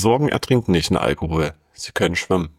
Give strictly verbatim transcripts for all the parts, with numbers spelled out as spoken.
Sorgen ertrinken nicht in Alkohol. Sie können schwimmen.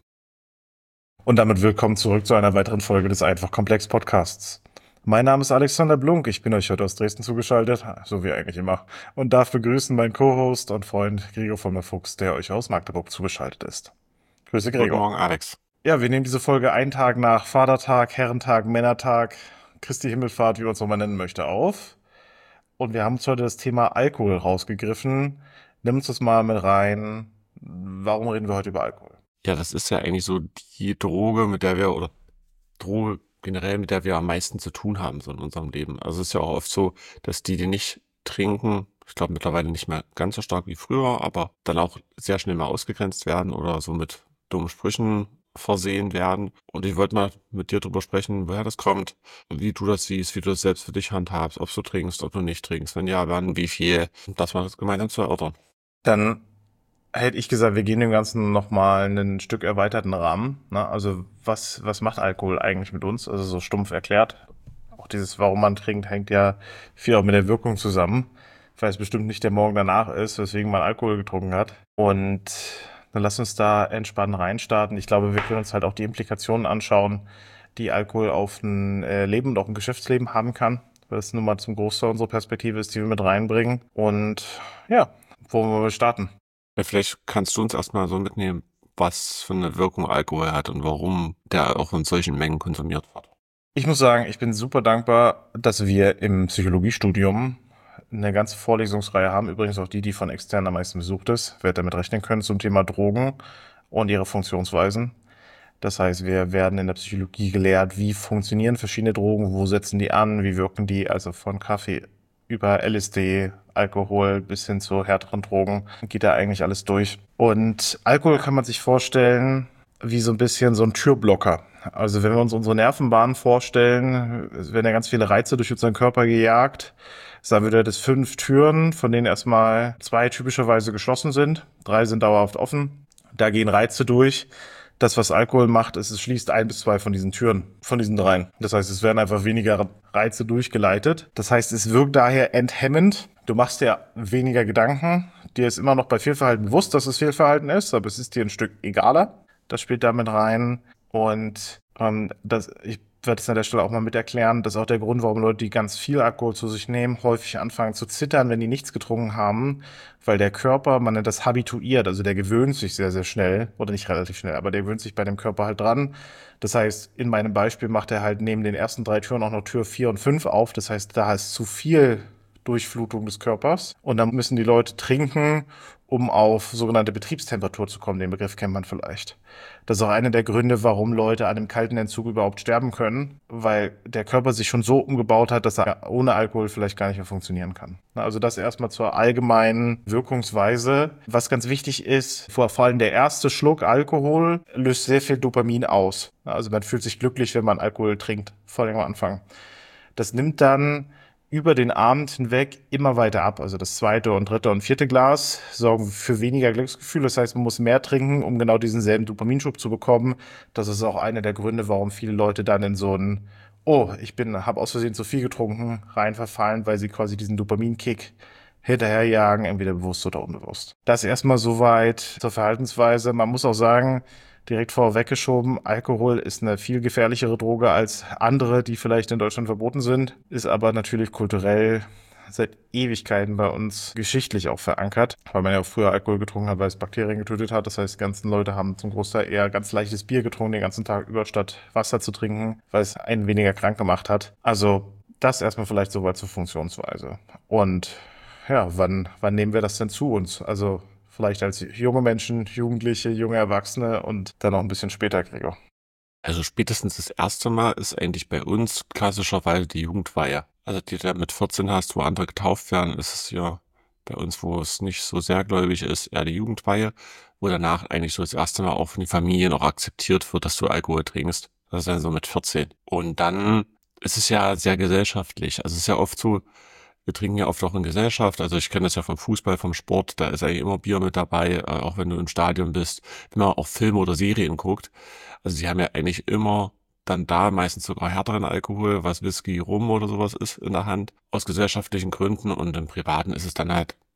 Und damit willkommen zurück zu einer weiteren Folge des Einfach Komplex Podcasts. Mein Name ist Alexander Blunk, ich bin euch heute aus Dresden zugeschaltet, so wie eigentlich immer, und darf begrüßen meinen Co-Host und Freund Gregor von der Fuchs, der euch aus Magdeburg zugeschaltet ist. Grüße Gregor. Guten Morgen, Alex. Ja, wir nehmen diese Folge einen Tag nach Vatertag, Herrentag, Männertag, Christi Himmelfahrt, wie man es auch mal nennen möchte, auf. Und wir haben uns heute das Thema Alkohol rausgegriffen. Nimm uns das mal mit rein. Warum reden wir heute über Alkohol? Ja, das ist ja eigentlich so die Droge, mit der wir, oder Droge generell, mit der wir am meisten zu tun haben so in unserem Leben. Also es ist ja auch oft so, dass die, die nicht trinken, ich glaube mittlerweile nicht mehr ganz so stark wie früher, aber dann auch sehr schnell mal ausgegrenzt werden oder so mit dummen Sprüchen versehen werden. Und ich wollte mal mit dir drüber sprechen, woher das kommt, wie du das siehst, wie du das selbst für dich handhabst, ob du trinkst, ob du nicht trinkst, wenn ja, wann, wie viel, das mal gemeinsam zu erörtern. Dann hätte ich gesagt, wir gehen dem Ganzen nochmal einen Stück erweiterten Rahmen. Ne? Also was, was macht Alkohol eigentlich mit uns? Also so stumpf erklärt. Auch dieses, warum man trinkt, hängt ja viel auch mit der Wirkung zusammen. Weil es bestimmt nicht der Morgen danach ist, weswegen man Alkohol getrunken hat. Und dann lass uns da entspannt reinstarten. Ich glaube, wir können uns halt auch die Implikationen anschauen, die Alkohol auf ein äh, Leben und auch ein Geschäftsleben haben kann. Weil das nun mal zum Großteil unsere Perspektive ist, die wir mit reinbringen. Und ja, wo wollen wir starten? Ja, vielleicht kannst du uns erstmal so mitnehmen, was für eine Wirkung Alkohol hat und warum der auch in solchen Mengen konsumiert wird. Ich muss sagen, ich bin super dankbar, dass wir im Psychologiestudium eine ganze Vorlesungsreihe haben, übrigens auch die, die von extern am meisten besucht ist, wer damit rechnen können, zum Thema Drogen und ihre Funktionsweisen. Das heißt, wir werden in der Psychologie gelehrt, wie funktionieren verschiedene Drogen, wo setzen die an, wie wirken die, also von Kaffee über L S D, Alkohol bis hin zu härteren Drogen, geht da eigentlich alles durch. Und Alkohol kann man sich vorstellen wie so ein bisschen so ein Türblocker. Also wenn wir uns unsere Nervenbahnen vorstellen, es werden ja ganz viele Reize durch unseren Körper gejagt. Sagen wir, du hättest fünf Türen, von denen erstmal zwei typischerweise geschlossen sind, drei sind dauerhaft offen. Da gehen Reize durch. Das, was Alkohol macht, ist, es schließt ein bis zwei von diesen Türen, von diesen dreien. Das heißt, es werden einfach weniger Reize durchgeleitet. Das heißt, es wirkt daher enthemmend. Du machst dir weniger Gedanken. Dir ist immer noch bei Fehlverhalten bewusst, dass es Fehlverhalten ist, aber es ist dir ein Stück egaler. Das spielt damit rein. Und ähm, das, ich werde es an der Stelle auch mal mit erklären, das ist auch der Grund, warum Leute, die ganz viel Alkohol zu sich nehmen, häufig anfangen zu zittern, wenn die nichts getrunken haben, weil der Körper, man nennt das habituiert, also der gewöhnt sich sehr, sehr schnell, oder nicht relativ schnell, aber der gewöhnt sich bei dem Körper halt dran. Das heißt, in meinem Beispiel macht er halt neben den ersten drei Türen auch noch Tür vier und fünf auf, das heißt, da ist zu viel Durchflutung des Körpers und dann müssen die Leute trinken, um auf sogenannte Betriebstemperatur zu kommen. Den Begriff kennt man vielleicht. Das ist auch einer der Gründe, warum Leute an einem kalten Entzug überhaupt sterben können, weil der Körper sich schon so umgebaut hat, dass er ohne Alkohol vielleicht gar nicht mehr funktionieren kann. Also das erstmal zur allgemeinen Wirkungsweise. Was ganz wichtig ist, vor allem der erste Schluck Alkohol löst sehr viel Dopamin aus. Also man fühlt sich glücklich, wenn man Alkohol trinkt, vor allem am Anfang. Das nimmt dann über den Abend hinweg immer weiter ab. Also das zweite und dritte und vierte Glas sorgen für weniger Glücksgefühl. Das heißt, man muss mehr trinken, um genau diesen selben Dopaminschub zu bekommen. Das ist auch einer der Gründe, warum viele Leute dann in so einen, oh, ich bin, habe aus Versehen zu viel getrunken, rein verfallen, weil sie quasi diesen Dopaminkick hinterherjagen, entweder bewusst oder unbewusst. Das erstmal soweit zur Verhaltensweise. Man muss auch sagen, direkt vorweggeschoben, Alkohol ist eine viel gefährlichere Droge als andere, die vielleicht in Deutschland verboten sind, ist aber natürlich kulturell seit Ewigkeiten bei uns geschichtlich auch verankert, weil man ja auch früher Alkohol getrunken hat, weil es Bakterien getötet hat. Das heißt, die ganzen Leute haben zum Großteil eher ganz leichtes Bier getrunken den ganzen Tag über, statt Wasser zu trinken, weil es einen weniger krank gemacht hat. Also das erstmal vielleicht soweit zur Funktionsweise. Und ja, wann, wann nehmen wir das denn zu uns? Also vielleicht als junge Menschen, Jugendliche, junge Erwachsene und dann noch ein bisschen später, Gregor. Also spätestens das erste Mal ist eigentlich bei uns klassischerweise die Jugendweihe. Also die du mit vierzehn hast, wo andere getauft werden, ist es ja bei uns, wo es nicht so sehr gläubig ist, eher die Jugendweihe, wo danach eigentlich so das erste Mal auch von den Familien auch akzeptiert wird, dass du Alkohol trinkst. Das ist dann so mit vierzehn. Und dann ist es ja sehr gesellschaftlich. Also es ist ja oft so, wir trinken ja oft auch in Gesellschaft, also ich kenne das ja vom Fußball, vom Sport, da ist eigentlich immer Bier mit dabei, auch wenn du im Stadion bist, wenn man auch Filme oder Serien guckt. Also sie haben ja eigentlich immer dann da meistens sogar härteren Alkohol, was Whisky, Rum oder sowas ist in der Hand, aus gesellschaftlichen Gründen, und im Privaten ist es dann halt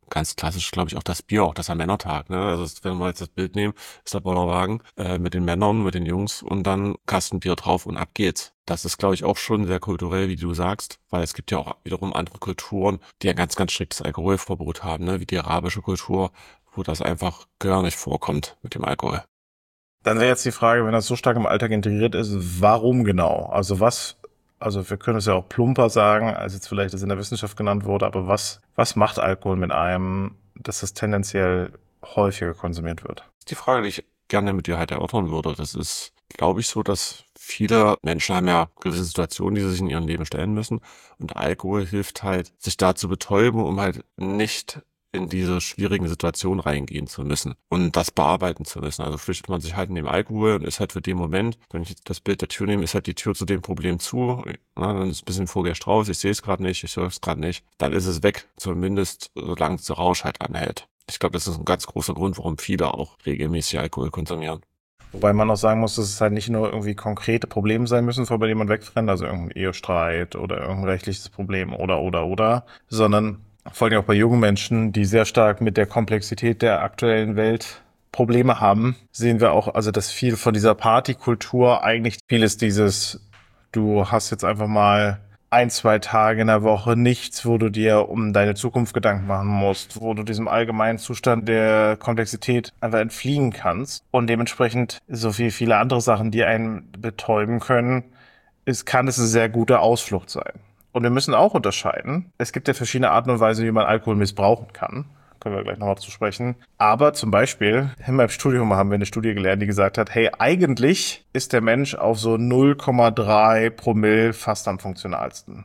Ganz klassisch, glaube ich, auch das Bier, auch das am Männertag, ne? Also es- wenn wir jetzt das Bild nehmen, ist der Bollerwagen äh, mit den Männern, mit den Jungs und dann Kasten Bier drauf und ab geht's. Das ist, glaube ich, auch schon sehr kulturell, wie du sagst, weil es gibt ja auch wiederum andere Kulturen, die ein ganz, ganz striktes Alkoholverbot haben, ne? Wie die arabische Kultur, wo das einfach gar nicht vorkommt mit dem Alkohol. Dann wäre jetzt die Frage, wenn das so stark im Alltag integriert ist, warum genau? Also was, also wir können es ja auch plumper sagen, als jetzt vielleicht das in der Wissenschaft genannt wurde, aber was, was macht Alkohol mit einem, dass das tendenziell häufiger konsumiert wird? Das ist die Frage, die ich gerne mit dir halt erörtern würde. Das ist, glaube ich, so, dass viele Menschen haben ja gewisse Situationen, die sie sich in ihrem Leben stellen müssen. Und Alkohol hilft halt, sich da zu betäuben, um halt nicht in diese schwierigen Situationen reingehen zu müssen und das bearbeiten zu müssen. Also flüchtet man sich halt in dem Alkohol und ist halt für den Moment, wenn ich das Bild der Tür nehme, ist halt die Tür zu dem Problem zu. Na, dann ist ein bisschen vorgerscht raus, ich sehe es gerade nicht, ich höre es gerade nicht. Dann ist es weg, zumindest solange der Rausch halt anhält. Ich glaube, das ist ein ganz großer Grund, warum viele auch regelmäßig Alkohol konsumieren. Wobei man auch sagen muss, dass es halt nicht nur irgendwie konkrete Probleme sein müssen, vor denen man wegrennt, also irgendein Ehestreit oder irgendein rechtliches Problem oder, oder, oder, sondern vor allem auch bei jungen Menschen, die sehr stark mit der Komplexität der aktuellen Welt Probleme haben, sehen wir auch, also dass viel von dieser Partykultur eigentlich vieles dieses, du hast jetzt einfach mal ein, zwei Tage in der Woche nichts, wo du dir um deine Zukunft Gedanken machen musst, wo du diesem allgemeinen Zustand der Komplexität einfach entfliehen kannst und dementsprechend so viel, viele andere Sachen, die einen betäuben können, ist, kann es eine sehr gute Ausflucht sein. Und wir müssen auch unterscheiden. Es gibt ja verschiedene Arten und Weisen, wie man Alkohol missbrauchen kann. Können wir gleich nochmal zu sprechen. Aber zum Beispiel, in meinem Studium haben wir eine Studie gelernt, die gesagt hat, hey, eigentlich ist der Mensch auf so null Komma drei Promille fast am funktionalsten.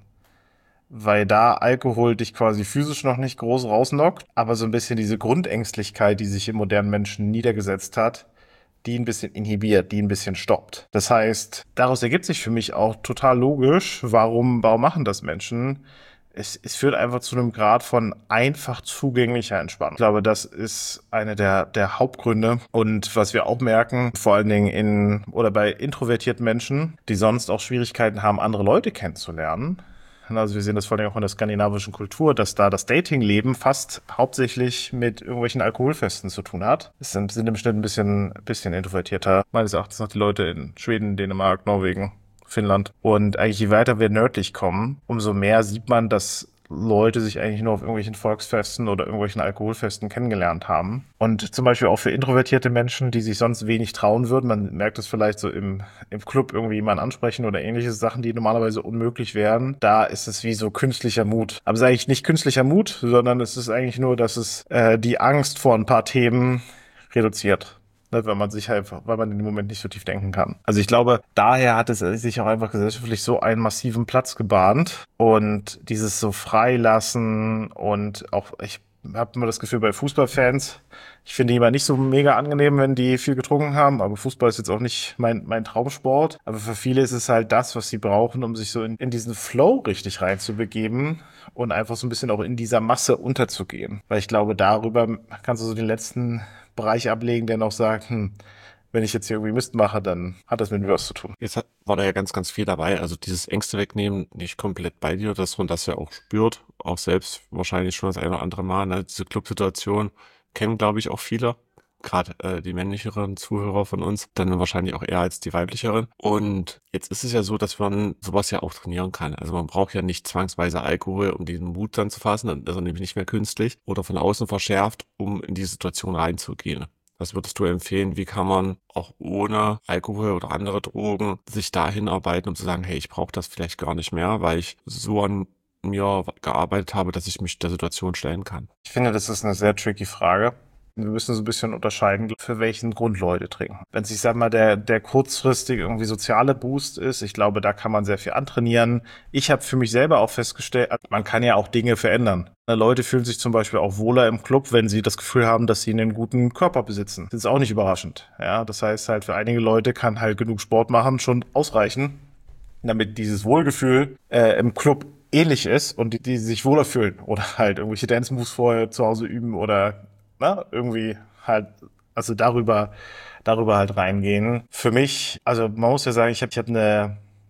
Weil da Alkohol dich quasi physisch noch nicht groß rausnockt, aber so ein bisschen diese Grundängstlichkeit, die sich im modernen Menschen niedergesetzt hat, die ein bisschen inhibiert, die ein bisschen stoppt. Das heißt, daraus ergibt sich für mich auch total logisch, warum, warum machen das Menschen? Es, es führt einfach zu einem Grad von einfach zugänglicher Entspannung. Ich glaube, das ist eine der, der Hauptgründe. Und was wir auch merken, vor allen Dingen in oder bei introvertierten Menschen, die sonst auch Schwierigkeiten haben, andere Leute kennenzulernen. Also wir sehen das vor allem auch in der skandinavischen Kultur, dass da das Datingleben fast hauptsächlich mit irgendwelchen Alkoholfesten zu tun hat. Es sind, sind im Schnitt ein bisschen, bisschen introvertierter. Meines Erachtens noch die Leute in Schweden, Dänemark, Norwegen, Finnland. Und eigentlich je weiter wir nördlich kommen, umso mehr sieht man, dass Leute sich eigentlich nur auf irgendwelchen Volksfesten oder irgendwelchen Alkoholfesten kennengelernt haben. Und zum Beispiel auch für introvertierte Menschen, die sich sonst wenig trauen würden, man merkt es vielleicht so im, im Club irgendwie jemanden ansprechen oder ähnliche Sachen, die normalerweise unmöglich wären, da ist es wie so künstlicher Mut. Aber es ist eigentlich nicht künstlicher Mut, sondern es ist eigentlich nur, dass es äh, die Angst vor ein paar Themen reduziert. Ne, weil man sich halt, weil man in dem Moment nicht so tief denken kann. Also ich glaube, daher hat es sich auch einfach gesellschaftlich so einen massiven Platz gebahnt und dieses so freilassen und auch, ich habe immer das Gefühl bei Fußballfans, ich finde die immer nicht so mega angenehm, wenn die viel getrunken haben, aber Fußball ist jetzt auch nicht mein, mein Traumsport. Aber für viele ist es halt das, was sie brauchen, um sich so in, in diesen Flow richtig reinzubegeben und einfach so ein bisschen auch in dieser Masse unterzugehen. Weil ich glaube, darüber kannst du so den letzten Bereich ablegen, der noch sagt, hm, wenn ich jetzt hier irgendwie Mist mache, dann hat das mit mir was zu tun. Jetzt hat, war da ja ganz, ganz viel dabei. Also dieses Ängste wegnehmen, nicht komplett bei dir, dass man das ja auch spürt, auch selbst wahrscheinlich schon das eine oder andere Mal. Ne? Diese Clubsituation kennen, glaube ich, auch viele. Gerade äh, die männlicheren Zuhörer von uns, dann wahrscheinlich auch eher als die weiblicheren. Und jetzt ist es ja so, dass man sowas ja auch trainieren kann. Also man braucht ja nicht zwangsweise Alkohol, um diesen Mut dann zu fassen, dann ist er nämlich nicht mehr künstlich oder von außen verschärft, um in die Situation reinzugehen. Was würdest du empfehlen? Wie kann man auch ohne Alkohol oder andere Drogen sich dahin arbeiten, um zu sagen, hey, ich brauche das vielleicht gar nicht mehr, weil ich so an mir gearbeitet habe, dass ich mich der Situation stellen kann? Ich finde, das ist eine sehr tricky Frage. Wir müssen so ein bisschen unterscheiden, für welchen Grund Leute trinken. Wenn es, ich sag mal, der, der kurzfristig irgendwie soziale Boost ist, ich glaube, da kann man sehr viel antrainieren. Ich habe für mich selber auch festgestellt, man kann ja auch Dinge verändern. Leute fühlen sich zum Beispiel auch wohler im Club, wenn sie das Gefühl haben, dass sie einen guten Körper besitzen. Das ist auch nicht überraschend. Ja, das heißt halt, für einige Leute kann halt genug Sport machen schon ausreichen, damit dieses Wohlgefühl äh, im Club ähnlich ist und die, die sich wohler fühlen oder halt irgendwelche Dance-Moves vorher zu Hause üben oder na, irgendwie halt, also darüber, darüber halt reingehen. Für mich, also man muss ja sagen, ich habe ich hab eine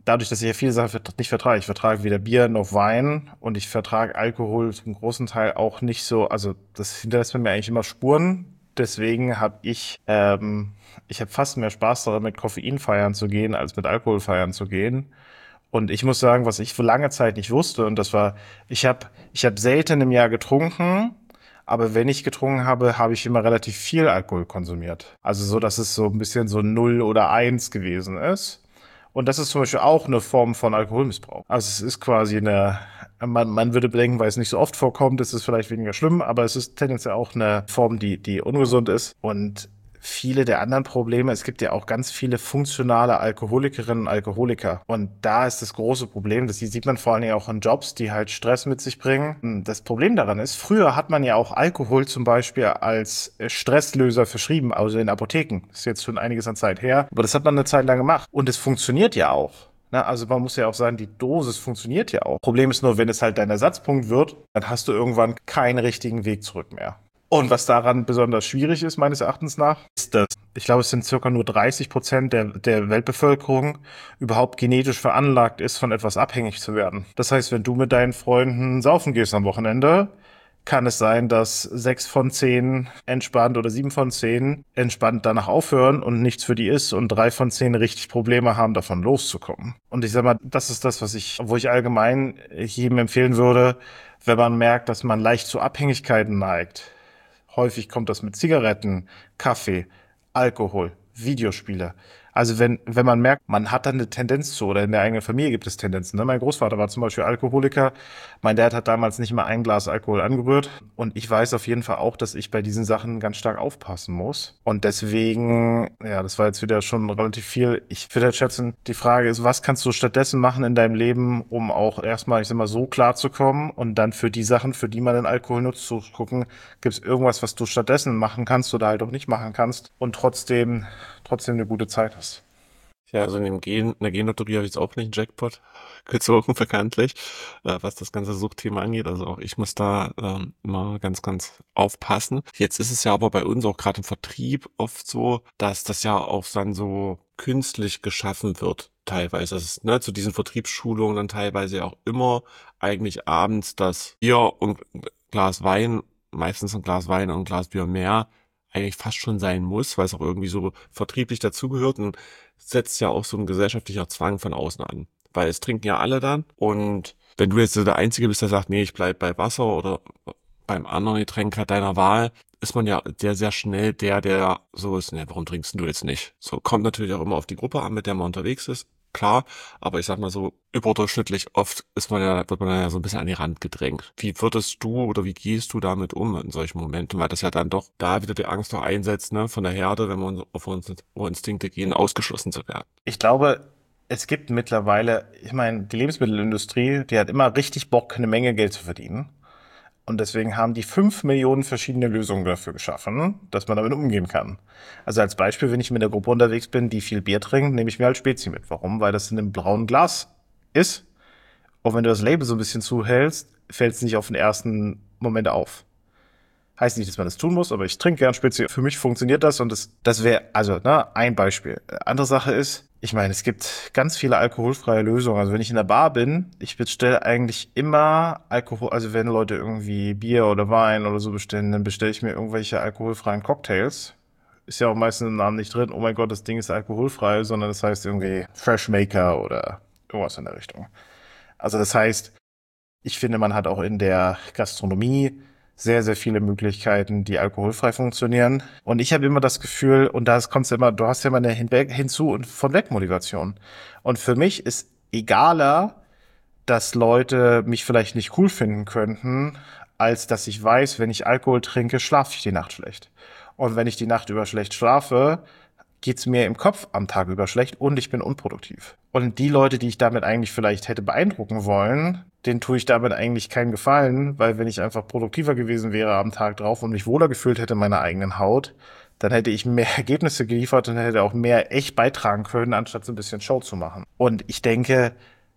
dadurch, dass ich ja viele Sachen nicht vertrage, ich vertrage weder Bier noch Wein und ich vertrage Alkohol zum großen Teil auch nicht so, also das hinterlässt bei mir eigentlich immer Spuren. Deswegen habe ich, ähm, ich habe fast mehr Spaß daran, mit Koffein feiern zu gehen, als mit Alkohol feiern zu gehen. Und ich muss sagen, was ich für lange Zeit nicht wusste, und das war, ich habe ich hab selten im Jahr getrunken, aber wenn ich getrunken habe, habe ich immer relativ viel Alkohol konsumiert. Also so, dass es so ein bisschen so null oder eins gewesen ist. Und das ist zum Beispiel auch eine Form von Alkoholmissbrauch. Also es ist quasi eine, man, man würde bedenken, weil es nicht so oft vorkommt, ist es vielleicht weniger schlimm, aber es ist tendenziell auch eine Form, die, die ungesund ist. Und viele der anderen Probleme, es gibt ja auch ganz viele funktionale Alkoholikerinnen und Alkoholiker. Und da ist das große Problem, das sieht man vor allen Dingen auch in Jobs, die halt Stress mit sich bringen. Das Problem daran ist, früher hat man ja auch Alkohol zum Beispiel als Stresslöser verschrieben, also in Apotheken. Das ist jetzt schon einiges an Zeit her, aber das hat man eine Zeit lang gemacht. Und es funktioniert ja auch. Na, also man muss ja auch sagen, die Dosis funktioniert ja auch. Problem ist nur, wenn es halt dein Ersatzpunkt wird, dann hast du irgendwann keinen richtigen Weg zurück mehr. Und was daran besonders schwierig ist, meines Erachtens nach, ist, dass ich glaube, es sind circa nur dreißig Prozent der, der Weltbevölkerung überhaupt genetisch veranlagt ist, von etwas abhängig zu werden. Das heißt, wenn du mit deinen Freunden saufen gehst am Wochenende, kann es sein, dass sechs von zehn entspannt oder sieben von zehn entspannt danach aufhören und nichts für die ist und drei von zehn richtig Probleme haben, davon loszukommen. Und ich sag mal, das ist das, was ich, wo ich allgemein jedem empfehlen würde, wenn man merkt, dass man leicht zu Abhängigkeiten neigt. Häufig kommt das mit Zigaretten, Kaffee, Alkohol, Videospiele. Also wenn, wenn man merkt, man hat dann eine Tendenz zu, oder in der eigenen Familie gibt es Tendenzen. Ne? Mein Großvater war zum Beispiel Alkoholiker. Mein Dad hat damals nicht mal ein Glas Alkohol angerührt. Und ich weiß auf jeden Fall auch, dass ich bei diesen Sachen ganz stark aufpassen muss. Und deswegen, ja, das war jetzt wieder schon relativ viel. Ich würde halt schätzen, die Frage ist, was kannst du stattdessen machen in deinem Leben, um auch erstmal, ich sag mal, so klar zu kommen und dann für die Sachen, für die man den Alkohol nutzt, zu gucken, gibt es irgendwas, was du stattdessen machen kannst oder halt auch nicht machen kannst und trotzdem, trotzdem eine gute Zeit hast. Ja, also in dem Gen, in der Genlotterie habe ich jetzt auch nicht einen Jackpot gezogen, bekanntlich, äh, was das ganze Suchtthema angeht. Also auch ich muss da ähm, immer ganz, ganz aufpassen. Jetzt ist es ja aber bei uns auch gerade im Vertrieb oft so, dass das ja auch dann so künstlich geschaffen wird, teilweise. Das ist, ne, zu diesen Vertriebsschulungen dann teilweise ja auch immer eigentlich abends das Bier und ein Glas Wein, meistens ein Glas Wein und ein Glas Bier mehr, eigentlich fast schon sein muss, weil es auch irgendwie so vertrieblich dazugehört und setzt ja auch so ein gesellschaftlicher Zwang von außen an. Weil es trinken ja alle dann und wenn du jetzt so der Einzige bist, der sagt, nee, ich bleib bei Wasser oder beim anderen Getränk halt deiner Wahl, ist man ja sehr, sehr schnell der, der so ist, ne, warum trinkst du jetzt nicht? So, kommt natürlich auch immer auf die Gruppe an, mit der man unterwegs ist. Klar, aber ich sag mal so, überdurchschnittlich oft ist man ja, wird man ja so ein bisschen an die Rand gedrängt. Wie würdest du oder wie gehst du damit um in solchen Momenten? Weil das ja dann doch da wieder die Angst auch einsetzt, ne, von der Herde, wenn wir uns auf unsere Instinkte gehen, ausgeschlossen zu werden. Ich glaube, es gibt mittlerweile, ich meine, die Lebensmittelindustrie, die hat immer richtig Bock, eine Menge Geld zu verdienen. Und deswegen haben die fünf Millionen verschiedene Lösungen dafür geschaffen, dass man damit umgehen kann. Also als Beispiel, wenn ich mit einer Gruppe unterwegs bin, die viel Bier trinkt, nehme ich mir halt Spezi mit. Warum? Weil das in einem braunen Glas ist. Und wenn du das Label so ein bisschen zuhältst, fällt es nicht auf den ersten Moment auf. Heißt nicht, dass man das tun muss, aber ich trinke gern Spezi. Für mich funktioniert das und das, das wäre, also, ne, ein Beispiel. Andere Sache ist, ich meine, es gibt ganz viele alkoholfreie Lösungen. Also wenn ich in der Bar bin, ich bestelle eigentlich immer Alkohol, also wenn Leute irgendwie Bier oder Wein oder so bestellen, dann bestelle ich mir irgendwelche alkoholfreien Cocktails. Ist ja auch meistens im Namen nicht drin, oh mein Gott, das Ding ist alkoholfrei, sondern das heißt irgendwie Freshmaker oder irgendwas in der Richtung. Also das heißt, ich finde, man hat auch in der Gastronomie sehr, sehr viele Möglichkeiten, die alkoholfrei funktionieren. Und ich habe immer das Gefühl, und da kommt immer, du hast ja immer eine Hinweg, Hinzu- und Von-Weg-Motivation. Und für mich ist egaler, dass Leute mich vielleicht nicht cool finden könnten, als dass ich weiß, wenn ich Alkohol trinke, schlafe ich die Nacht schlecht. Und wenn ich die Nacht über schlecht schlafe, geht's mir im Kopf am Tag über schlecht und ich bin unproduktiv. Und die Leute, die ich damit eigentlich vielleicht hätte beeindrucken wollen, denen tue ich damit eigentlich keinen Gefallen, weil wenn ich einfach produktiver gewesen wäre am Tag drauf und mich wohler gefühlt hätte in meiner eigenen Haut, dann hätte ich mehr Ergebnisse geliefert und hätte auch mehr echt beitragen können, anstatt so ein bisschen Show zu machen. Und ich denke,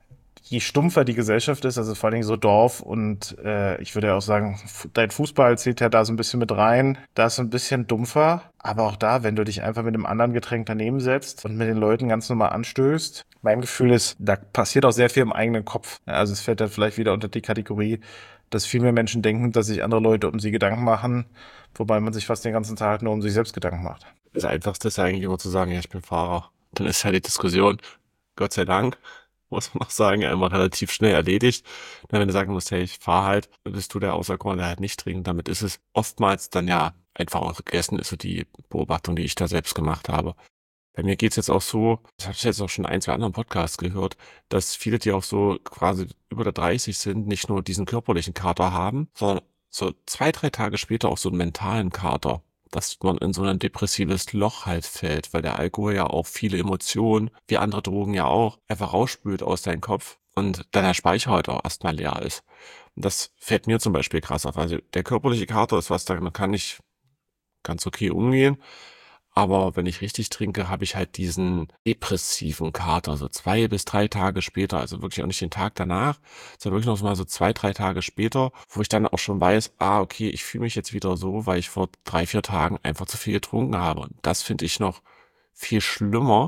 je stumpfer die Gesellschaft ist, also vor allen Dingen so Dorf und äh, ich würde ja auch sagen, F- dein Fußball zählt ja da so ein bisschen mit rein, da ist so ein bisschen dumpfer, aber auch da, wenn du dich einfach mit einem anderen Getränk daneben setzt und mit den Leuten ganz normal anstößt, mein Gefühl ist, da passiert auch sehr viel im eigenen Kopf. Ja, also es fällt dann vielleicht wieder unter die Kategorie, dass viel mehr Menschen denken, dass sich andere Leute um sie Gedanken machen, wobei man sich fast den ganzen Tag nur um sich selbst Gedanken macht. Das Einfachste ist ja eigentlich immer zu sagen, ja, ich bin Fahrer. Dann ist ja die Diskussion, Gott sei Dank, muss man noch sagen, ja immer relativ schnell erledigt. Na, wenn du sagen musst, hey, ich fahre halt, dann bist du der Auserkorene, der halt nicht trinkt. Damit ist es oftmals dann ja einfach auch gegessen, ist so die Beobachtung, die ich da selbst gemacht habe. Bei mir geht's jetzt auch so, das habe ich jetzt auch schon ein, zwei anderen Podcasts gehört, dass viele, die auch so quasi über der dreißig sind, nicht nur diesen körperlichen Kater haben, sondern so zwei, drei Tage später auch so einen mentalen Kater, dass man in so ein depressives Loch halt fällt, weil der Alkohol ja auch viele Emotionen, wie andere Drogen ja auch, einfach rausspült aus deinem Kopf und dann der Speicher halt auch erstmal leer ist. Und das fällt mir zum Beispiel krass auf. Also der körperliche Kater ist was, da kann ich ganz okay umgehen. Aber wenn ich richtig trinke, habe ich halt diesen depressiven Kater, so zwei bis drei Tage später, also wirklich auch nicht den Tag danach, sondern wirklich noch mal so zwei, drei Tage später, wo ich dann auch schon weiß, ah, okay, ich fühle mich jetzt wieder so, weil ich vor drei, vier Tagen einfach zu viel getrunken habe. Und das finde ich noch viel schlimmer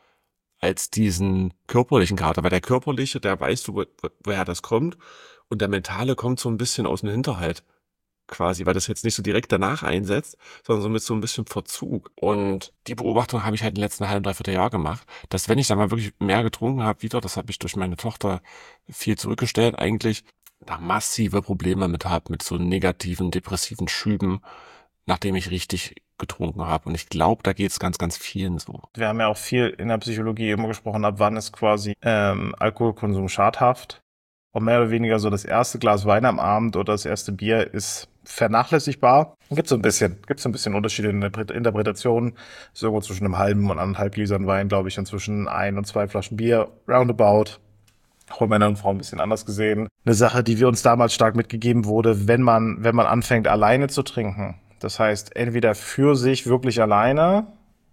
als diesen körperlichen Kater, weil der körperliche, der weißt du, wo, wo- woher das kommt, und der mentale kommt so ein bisschen aus dem Hinterhalt quasi, weil das jetzt nicht so direkt danach einsetzt, sondern so mit so ein bisschen Verzug. Und die Beobachtung habe ich halt in den letzten halben, dreiviertel Jahr gemacht, dass wenn ich dann mal wirklich mehr getrunken habe wieder, das habe ich durch meine Tochter viel zurückgestellt eigentlich, da massive Probleme mit habe, mit so negativen, depressiven Schüben, nachdem ich richtig getrunken habe. Und ich glaube, da geht es ganz, ganz vielen so. Wir haben ja auch viel in der Psychologie immer gesprochen, ab wann ist quasi ähm, Alkoholkonsum schadhaft. Und mehr oder weniger so das erste Glas Wein am Abend oder das erste Bier ist vernachlässigbar. Gibt so ein bisschen, gibt so ein bisschen Unterschiede in der Interpret- Interpretation. Ist irgendwo zwischen einem halben und anderthalb Gläsern Wein, glaube ich, und zwischen ein und zwei Flaschen Bier, roundabout. Auch bei Männern und Frauen ein bisschen anders gesehen. Eine Sache, die wir uns damals stark mitgegeben wurde, wenn man, wenn man anfängt, alleine zu trinken. Das heißt, entweder für sich wirklich alleine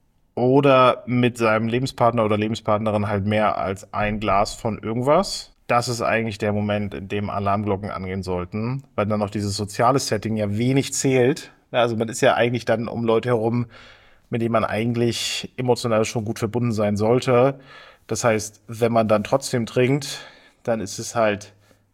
oder mit seinem Lebenspartner oder Lebenspartnerin halt mehr als ein Glas von irgendwas. Das ist eigentlich der Moment, in dem Alarmglocken angehen sollten, weil dann noch dieses soziale Setting ja wenig zählt. Ja, also man ist ja eigentlich dann um Leute herum, mit denen man eigentlich emotional schon gut verbunden sein sollte. Das heißt, wenn man dann trotzdem trinkt, dann ist es halt,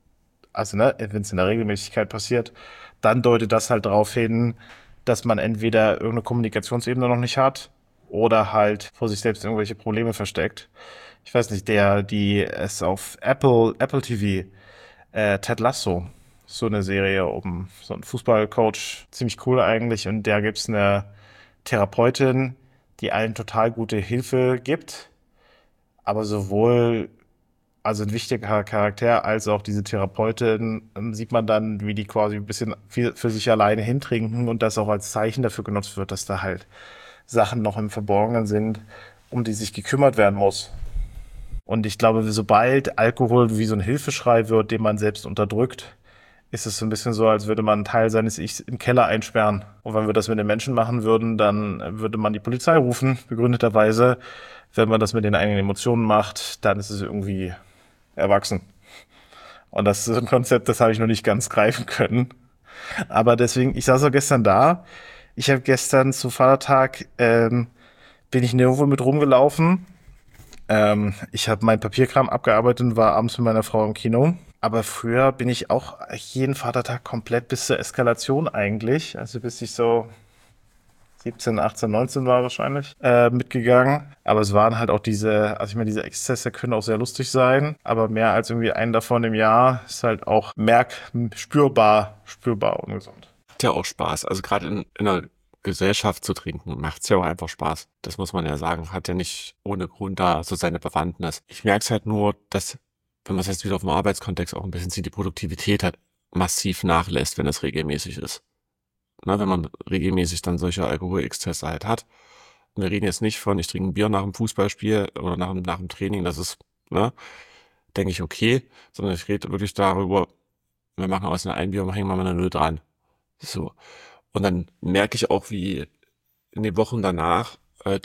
also ne, wenn es in der Regelmäßigkeit passiert, dann deutet das halt darauf hin, dass man entweder irgendeine Kommunikationsebene noch nicht hat oder halt vor sich selbst irgendwelche Probleme versteckt. Ich weiß nicht, der, die es auf Apple, Apple T V, äh, Ted Lasso, so eine Serie um so einen Fußballcoach, ziemlich cool eigentlich. Und da gibt's eine Therapeutin, die allen total gute Hilfe gibt, aber sowohl also ein wichtiger Charakter, als auch diese Therapeutin, ähm, sieht man dann, wie die quasi ein bisschen viel für sich alleine hintrinken und das auch als Zeichen dafür genutzt wird, dass da halt Sachen noch im Verborgenen sind, um die sich gekümmert werden muss. Und ich glaube, sobald Alkohol wie so ein Hilfeschrei wird, den man selbst unterdrückt, ist es so ein bisschen so, als würde man einen Teil seines Ichs im Keller einsperren. Und wenn wir das mit den Menschen machen würden, dann würde man die Polizei rufen, begründeterweise. Wenn man das mit den eigenen Emotionen macht, dann ist es irgendwie erwachsen. Und das ist ein Konzept, das habe ich noch nicht ganz greifen können. Aber deswegen, ich saß auch gestern da. Ich habe gestern zu Vatertag, ähm, bin ich nirgendwo mit rumgelaufen. Ähm, ich habe meinen Papierkram abgearbeitet und war abends mit meiner Frau im Kino. Aber früher bin ich auch jeden Vatertag komplett bis zur Eskalation eigentlich. Also bis ich so siebzehn, achtzehn, neunzehn war wahrscheinlich, äh, mitgegangen. Aber es waren halt auch diese, also ich meine, diese Exzesse können auch sehr lustig sein, aber mehr als irgendwie einen davon im Jahr ist halt auch merk, spürbar, spürbar ungesund. Hat ja auch Spaß. Also gerade in, in einer Gesellschaft zu trinken, macht's ja auch einfach Spaß. Das muss man ja sagen. Hat ja nicht ohne Grund da so seine Bewandtnis. Ich merke es halt nur, dass, wenn man es jetzt wieder auf den Arbeitskontext auch ein bisschen sieht, die Produktivität halt massiv nachlässt, wenn es regelmäßig ist. Na, wenn man regelmäßig dann solche Alkoholexzesse halt hat. Wir reden jetzt nicht von, ich trinke ein Bier nach dem Fußballspiel oder nach, dem- nach dem Training, das ist, ne, denke ich, okay, sondern ich rede wirklich darüber, wir machen aus einer ein Bier und hängen mal eine Null dran. So. Und dann merke ich auch, wie in den Wochen danach äh, die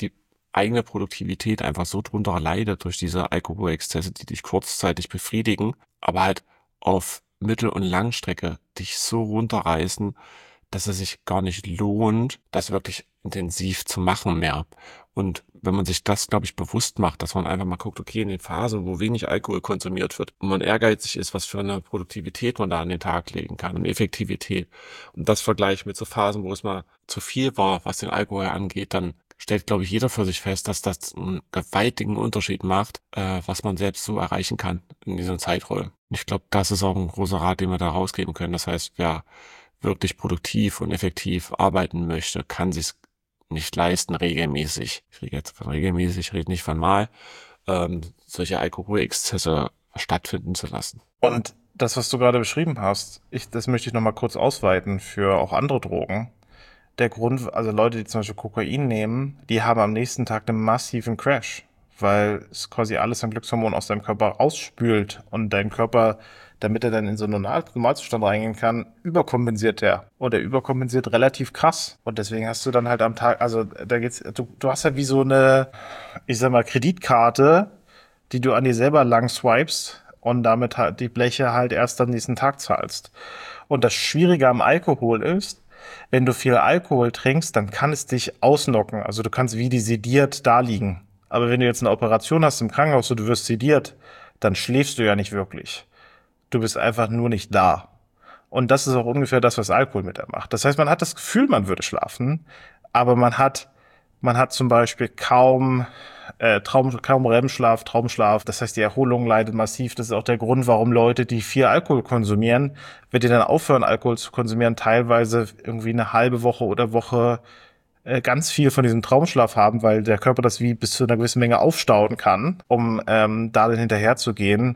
eigene Produktivität einfach so drunter leidet durch diese Alkoholexzesse, die dich kurzzeitig befriedigen, aber halt auf Mittel- und Langstrecke dich so runterreißen, dass es sich gar nicht lohnt, das wirklich intensiv zu machen mehr. Und wenn man sich das, glaube ich, bewusst macht, dass man einfach mal guckt, okay, in den Phasen, wo wenig Alkohol konsumiert wird und man ehrgeizig ist, was für eine Produktivität man da an den Tag legen kann und Effektivität. Und das vergleicht mit so Phasen, wo es mal zu viel war, was den Alkohol angeht, dann stellt, glaube ich, jeder für sich fest, dass das einen gewaltigen Unterschied macht, äh, was man selbst so erreichen kann in diesen Zeiträumen. Ich glaube, das ist auch ein großer Rat, den wir da rausgeben können. Das heißt, wer wirklich produktiv und effektiv arbeiten möchte, kann sich nicht leisten, regelmäßig, ich rede jetzt von regelmäßig, ich rede nicht von mal, ähm, solche Alkoholexzesse stattfinden zu lassen. Und das, was du gerade beschrieben hast, ich, das möchte ich nochmal kurz ausweiten für auch andere Drogen. Der Grund, also Leute, die zum Beispiel Kokain nehmen, die haben am nächsten Tag einen massiven Crash, weil es quasi alles an Glückshormon aus deinem Körper rausspült und dein Körper, damit er dann in so einen Normalzustand reingehen kann, überkompensiert der. Und er überkompensiert relativ krass. Und deswegen hast du dann halt am Tag, also da geht's, du, du hast halt wie so eine, ich sag mal, Kreditkarte, die du an dir selber lang swipest und damit halt die Bleche halt erst am nächsten Tag zahlst. Und das Schwierige am Alkohol ist, wenn du viel Alkohol trinkst, dann kann es dich ausnocken. Also du kannst wie die sediert da liegen. Aber wenn du jetzt eine Operation hast im Krankenhaus und du wirst sediert, dann schläfst du ja nicht wirklich. Du bist einfach nur nicht da. Und das ist auch ungefähr das, was Alkohol mit dir macht. Das heißt, man hat das Gefühl, man würde schlafen, aber man hat, man hat zum Beispiel kaum äh, Traum, kaum R E M-Schlaf, Traumschlaf. Das heißt, die Erholung leidet massiv. Das ist auch der Grund, warum Leute, die viel Alkohol konsumieren, wenn die dann aufhören, Alkohol zu konsumieren, teilweise irgendwie eine halbe Woche oder Woche äh, ganz viel von diesem Traumschlaf haben, weil der Körper das wie bis zu einer gewissen Menge aufstauen kann, um ähm, da dann hinterher zu gehen.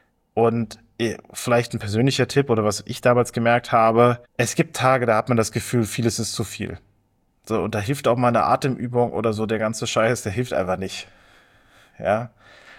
Und äh, vielleicht ein persönlicher Tipp oder was ich damals gemerkt habe, es gibt Tage, da hat man das Gefühl, vieles ist zu viel. So, und da hilft auch mal eine Atemübung oder so, der ganze Scheiß, der hilft einfach nicht. Ja.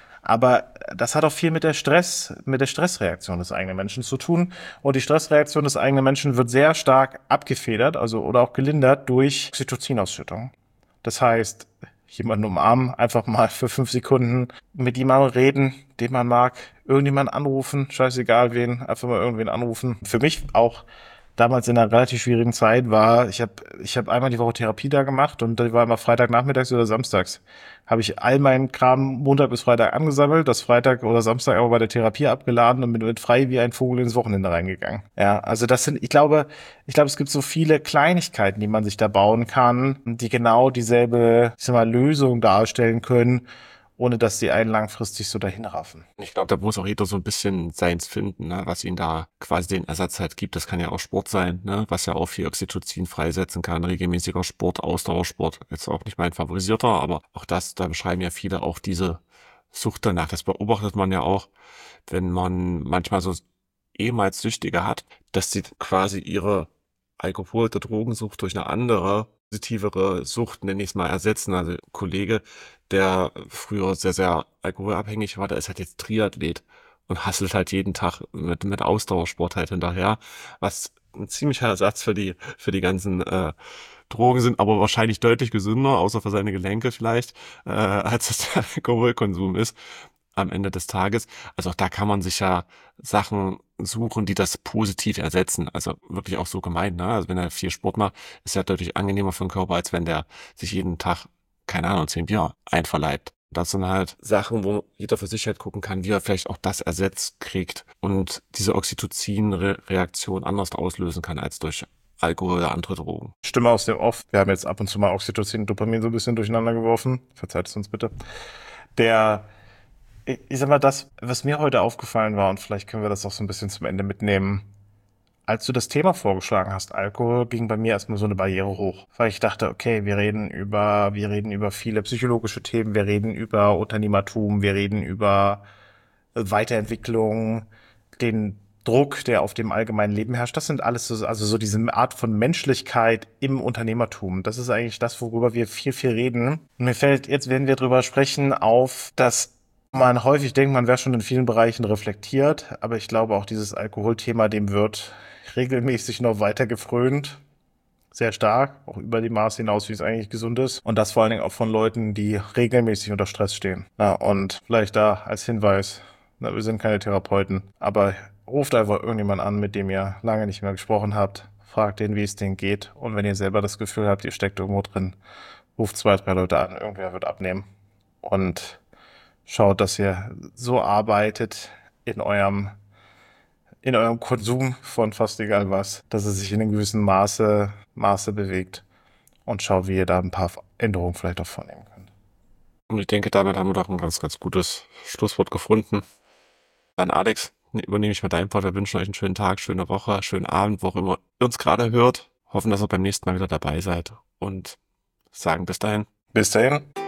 Aber das hat auch viel mit der Stress, mit der Stressreaktion des eigenen Menschen zu tun. Und die Stressreaktion des eigenen Menschen wird sehr stark abgefedert, also oder auch gelindert durch Oxytocinausschüttung. Das heißt, jemanden umarmen, einfach mal für fünf Sekunden mit jemandem reden, den man mag, irgendjemanden anrufen, scheißegal wen, einfach mal irgendwen anrufen. Für mich auch damals in einer relativ schwierigen Zeit war, ich habe ich hab einmal die Woche Therapie da gemacht und die war immer Freitagnachmittags oder samstags. Habe ich all meinen Kram Montag bis Freitag angesammelt, das Freitag oder Samstag aber bei der Therapie abgeladen und bin mit frei wie ein Vogel ins Wochenende reingegangen. Ja, also das sind, ich glaube, ich glaube, es gibt so viele Kleinigkeiten, die man sich da bauen kann, die genau dieselbe, ich sag mal, Lösung darstellen können, ohne dass sie einen langfristig so dahin raffen. Ich glaube, da muss auch jeder so ein bisschen seins finden, ne, was ihn da quasi den Ersatz halt gibt. Das kann ja auch Sport sein, ne, was ja auch viel Oxytocin freisetzen kann, regelmäßiger Sport, Ausdauersport. Jetzt auch nicht mein favorisierter, aber auch das, da beschreiben ja viele auch diese Sucht danach. Das beobachtet man ja auch, wenn man manchmal so ehemals Süchtige hat, dass sie quasi ihre Alkohol- oder Drogensucht durch eine andere, positivere Sucht, nenne ich es mal, ersetzen. Also ein Kollege, der früher sehr, sehr alkoholabhängig war, der ist halt jetzt Triathlet und hasselt halt jeden Tag mit, mit Ausdauersport halt hinterher, was ein ziemlicher Ersatz für die, für die ganzen äh, Drogen sind, aber wahrscheinlich deutlich gesünder, außer für seine Gelenke vielleicht, äh, als es der Alkoholkonsum ist am Ende des Tages. Also auch da kann man sich ja Sachen suchen, die das positiv ersetzen. Also wirklich auch so gemeint, ne? Also wenn er viel Sport macht, ist ja deutlich angenehmer für den Körper, als wenn der sich jeden Tag, keine Ahnung, zehn Bier einverleibt. Das sind halt Sachen, wo jeder für sich halt gucken kann, wie er vielleicht auch das ersetzt kriegt und diese Oxytocin-Reaktion anders auslösen kann als durch Alkohol oder andere Drogen. Stimme aus dem Off. Wir haben jetzt ab und zu mal Oxytocin und Dopamin so ein bisschen durcheinander geworfen. Verzeiht es uns bitte. Der, ich ich sag mal, das, was mir heute aufgefallen war, und vielleicht können wir das auch so ein bisschen zum Ende mitnehmen. Als du das Thema vorgeschlagen hast, Alkohol, ging bei mir erstmal so eine Barriere hoch. Weil ich dachte, okay, wir reden über, wir reden über viele psychologische Themen, wir reden über Unternehmertum, wir reden über Weiterentwicklung, den Druck, der auf dem allgemeinen Leben herrscht. Das sind alles so, also so diese Art von Menschlichkeit im Unternehmertum. Das ist eigentlich das, worüber wir viel, viel reden. Und mir fällt jetzt, wenn wir drüber sprechen, auf, dass man häufig denkt, man wäre schon in vielen Bereichen reflektiert, aber ich glaube auch dieses Alkoholthema, dem wird regelmäßig noch weiter gefrönt. sehr stark, auch über die Maße hinaus, wie es eigentlich gesund ist. Und das vor allen Dingen auch von Leuten, die regelmäßig unter Stress stehen. Na, und vielleicht da als Hinweis, na, wir sind keine Therapeuten, aber ruft einfach irgendjemand an, mit dem ihr lange nicht mehr gesprochen habt, fragt den, wie es denen geht. Und wenn ihr selber das Gefühl habt, ihr steckt irgendwo drin, ruft zwei, drei Leute an, irgendwer wird abnehmen. Und schaut, dass ihr so arbeitet in eurem in eurem Konsum von fast egal was, dass es sich in einem gewissen Maße, Maße bewegt und schaut, wie ihr da ein paar Änderungen vielleicht auch vornehmen könnt. Und ich denke, damit haben wir doch ein ganz, ganz gutes Schlusswort gefunden. Dann Alex, übernehme ich mal dein Part. Wir wünschen euch einen schönen Tag, schöne Woche, schönen Abend, wo auch immer ihr uns gerade hört. Hoffen, dass ihr beim nächsten Mal wieder dabei seid und sagen bis dahin. Bis dahin.